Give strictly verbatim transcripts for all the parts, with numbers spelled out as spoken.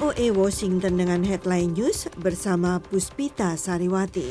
O A Washington dengan headline news bersama Puspita Sariwati.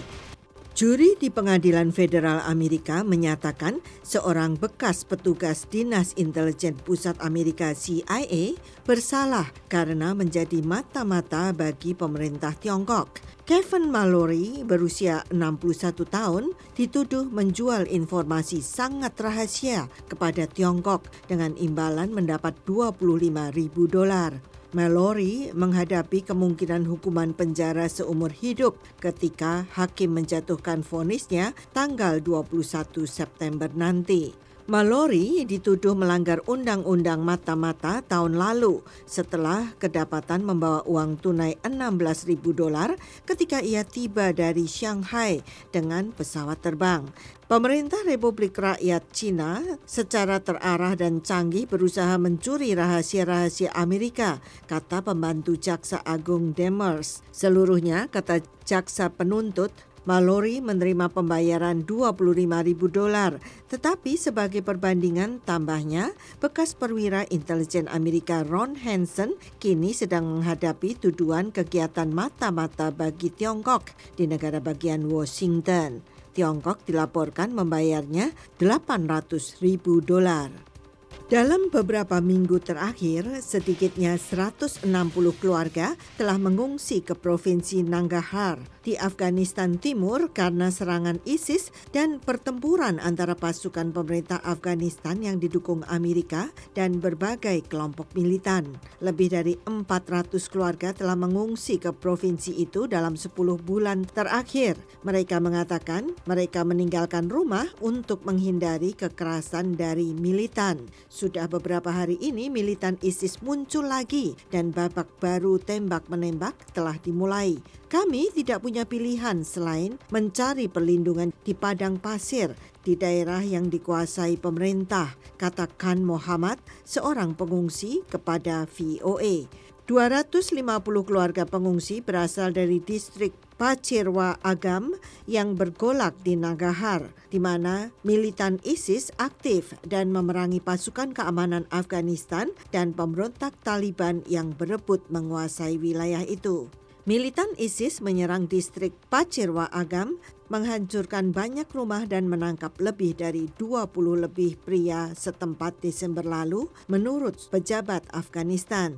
Juri di Pengadilan Federal Amerika menyatakan seorang bekas petugas Dinas Intelijen Pusat Amerika C I A bersalah karena menjadi mata-mata bagi pemerintah Tiongkok. Kevin Mallory berusia enam puluh satu tahun dituduh menjual informasi sangat rahasia kepada Tiongkok dengan imbalan mendapat dua puluh lima ribu dolar. Mallory menghadapi kemungkinan hukuman penjara seumur hidup ketika hakim menjatuhkan vonisnya tanggal dua puluh satu September nanti. Mallory dituduh melanggar undang-undang mata-mata tahun lalu setelah kedapatan membawa uang tunai enam belas ribu dolar ketika ia tiba dari Shanghai dengan pesawat terbang. Pemerintah Republik Rakyat Cina secara terarah dan canggih berusaha mencuri rahasia-rahasia Amerika, kata pembantu Jaksa Agung Demers. Seluruhnya, kata jaksa penuntut, Mallory menerima pembayaran dua puluh lima ribu dolar, tetapi sebagai perbandingan tambahnya, bekas perwira intelijen Amerika Ron Hansen kini sedang menghadapi tuduhan kegiatan mata-mata bagi Tiongkok di negara bagian Washington. Tiongkok dilaporkan membayarnya delapan ratus ribu dolar. Dalam beberapa minggu terakhir, sedikitnya seratus enam puluh keluarga telah mengungsi ke Provinsi Nangarhar di Afghanistan Timur karena serangan ISIS dan pertempuran antara pasukan pemerintah Afghanistan yang didukung Amerika dan berbagai kelompok militan. Lebih dari empat ratus keluarga telah mengungsi ke provinsi itu dalam sepuluh bulan terakhir. Mereka mengatakan mereka meninggalkan rumah untuk menghindari kekerasan dari militan. Sudah beberapa hari ini militan ISIS muncul lagi dan babak baru tembak-menembak telah dimulai. Kami tidak punya pilihan selain mencari perlindungan di padang pasir di daerah yang dikuasai pemerintah, kata Khan Mohamad, seorang pengungsi kepada V O A. dua ratus lima puluh keluarga pengungsi berasal dari distrik Pachirwa Agam yang bergolak di Nangarhar, di mana militan ISIS aktif dan memerangi pasukan keamanan Afghanistan dan pemberontak Taliban yang berebut menguasai wilayah itu. Militan ISIS menyerang distrik Pachirwa Agam, menghancurkan banyak rumah dan menangkap lebih dari dua puluh lebih pria setempat Desember lalu, menurut pejabat Afghanistan.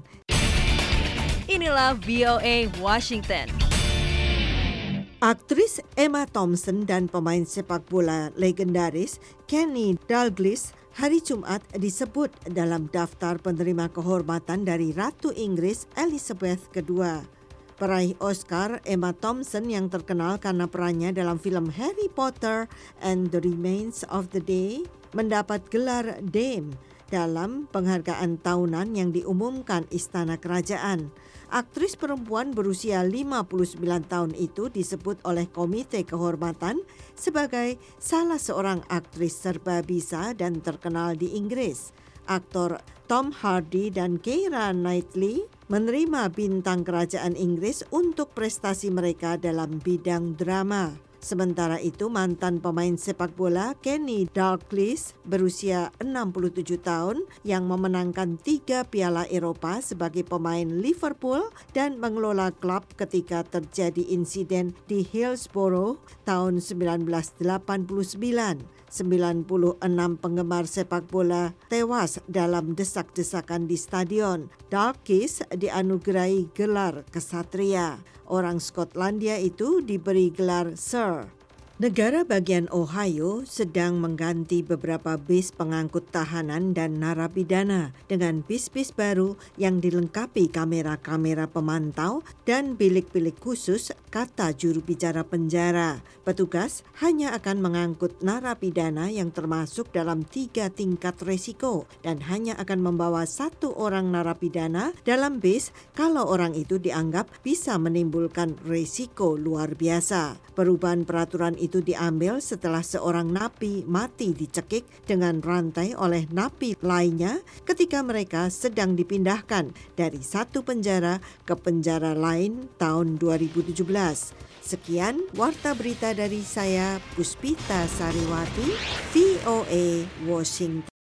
Inilah V O A Washington. Aktris Emma Thompson dan pemain sepak bola legendaris Kenny Dalglish hari Jumat disebut dalam daftar penerima kehormatan dari Ratu Inggris Elizabeth kedua. Peraih Oscar Emma Thompson yang terkenal karena perannya dalam film Harry Potter and the Remains of the Day mendapat gelar Dame dalam penghargaan tahunan yang diumumkan Istana Kerajaan. Aktris perempuan berusia lima puluh sembilan tahun itu disebut oleh Komite Kehormatan sebagai salah seorang aktris serba bisa dan terkenal di Inggris. Aktor Tom Hardy dan Keira Knightley menerima bintang kerajaan Inggris untuk prestasi mereka dalam bidang drama. Sementara itu, mantan pemain sepak bola Kenny Dalglish berusia enam puluh tujuh tahun yang memenangkan tiga piala Eropa sebagai pemain Liverpool dan mengelola klub ketika terjadi insiden di Hillsborough tahun seribu sembilan ratus delapan puluh sembilan. sembilan puluh enam penggemar sepak bola tewas dalam desak-desakan di stadion. Dalglish dianugerahi gelar kesatria. Orang Skotlandia itu diberi gelar Sir. Negara bagian Ohio sedang mengganti beberapa bis pengangkut tahanan dan narapidana dengan bis-bis baru yang dilengkapi kamera-kamera pemantau dan bilik-bilik khusus, kata juru bicara penjara. Petugas hanya akan mengangkut narapidana yang termasuk dalam tiga tingkat resiko dan hanya akan membawa satu orang narapidana dalam bis kalau orang itu dianggap bisa menimbulkan resiko luar biasa. Perubahan peraturan itu itu diambil setelah seorang napi mati dicekik dengan rantai oleh napi lainnya ketika mereka sedang dipindahkan dari satu penjara ke penjara lain tahun dua ribu tujuh belas. Sekian warta berita dari saya, Puspita Sariwati, V O A Washington.